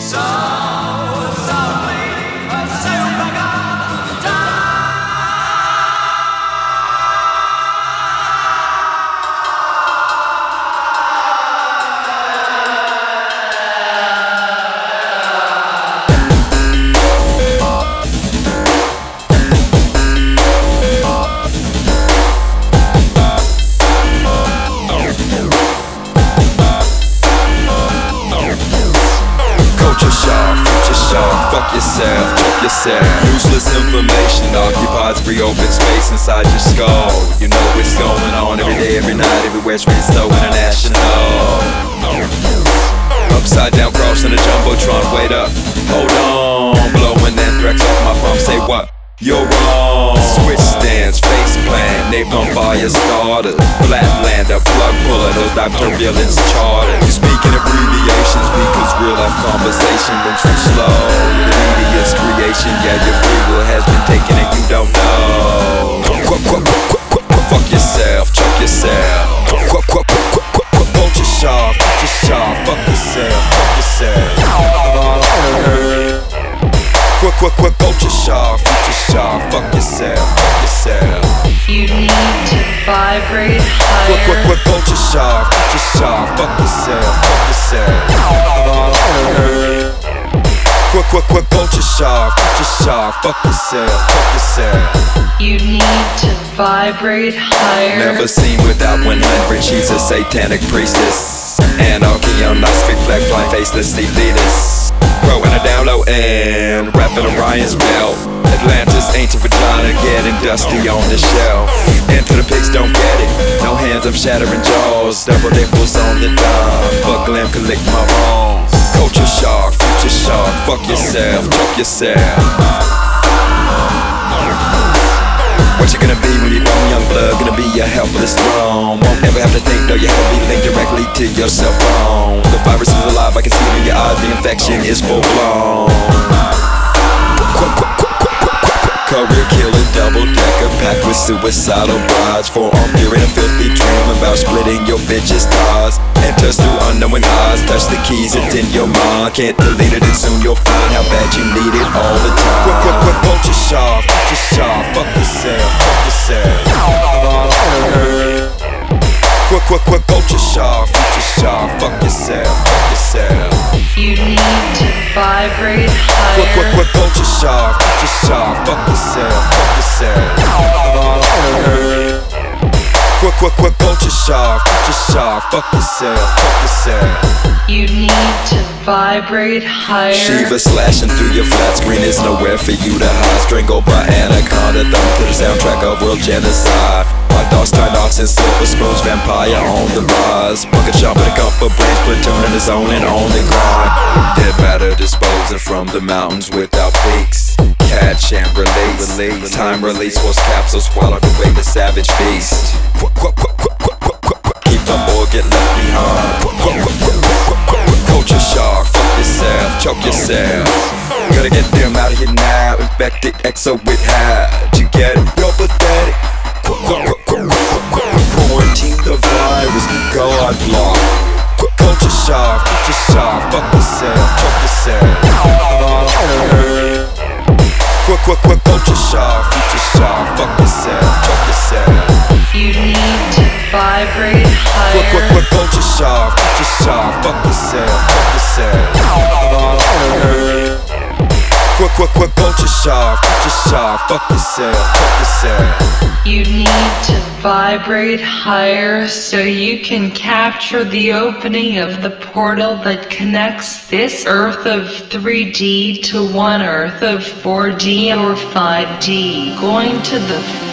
Fuck yourself, check yourself. Useless information occupies free open space inside your skull. You know what's going on every day, every night, everywhere. Streets so international. Upside down cross in a jumbotron. Wait up, hold on. Blowing anthrax off my palm. Say what? You're wrong. Switch stands, face plant, napalm fire starters, flatlander, plug puller, those dive turbulence charters. You speak in abbreviations because real life conversation moves too slow. The media's creation, yeah, your free will has been taken and you don't know. Fuck yourself, chuck yourself. Vulture sharp, vulture sharp. Fuck yourself, fuck yourself. Vulture sharp, future sharp. Fuck yourself, fuck yourself. You need to vibrate higher. Vulture sharp, future sharp. Fuck yourself, fuck yourself. Vulture sharp, future sharp. Fuck yourself, fuck yourself. You need to vibrate higher. Never seen without 100. She's a satanic priestess. Anarchy on nice big flag flying faceless elitists. Growing a down low and rapping Orion's belt. Atlantis ancient vagina getting dusty on the shelf. Into the pigs don't get it. No hands, I'm shattering jaws. Double nipples on the dime. Fuck glam, collect my wrongs. Culture shark, future shark. Fuck yourself, chuck yourself. What you gonna be when you're grown, young blood? Gonna be a helpless throne. Won't ever have to think, though, you have to be linked directly to your cell phone. The virus is alive, I can see it in your eyes. The infection is full blown. Career killing, double decker packed with suicidal brides. Forearm fearing a filthy dream about splitting your bitch's thighs. Enters through unknowing eyes, touch the keys, it's in your mind. Can't delete it and soon you'll find how bad you need it all the time. Vulture sharp, future sharp. Fuck yourself, fuck yourself. Vulture sharp, future sharp. Fuck yourself, fuck yourself. You need to vibrate higher. Vulture sharp, future sharp. Fuck yourself, fuck yourself. Vulture sharp, future sharp. Fuck yourself, fuck yourself. You need to vibrate higher. Shiva slashing through your flat screen is nowhere for you to hide. Strangled by anaconda, thumb to the soundtrack of world genocide. My dogs turned ox and silver spoons, vampire on the rise. Bucket shop with a couple brains, platoon in the zone and on the grind. Dead matter disposing from the mountains without peaks. Catch and release. Time release was capsules swallowed away the savage beast. Keep the organ left behind. Culture shark, fuck yourself, choke yourself. Gotta get them out of here now. Infected exo with hide. You get it? You're pathetic. Quarantine the virus, God block. Culture shark, future shark. Fuck yourself, choke yourself. Culture shark, future shark. Fuck yourself, choke yourself. You need to vibrate higher. Culture shark, future shark. Fuck yourself, fuck yourself. Culture shark, future shark. Fuck yourself, fuck yourself. You need to vibrate higher so you can capture the opening of the portal that connects this earth of 3D to one earth of 4D or 5D. Going to the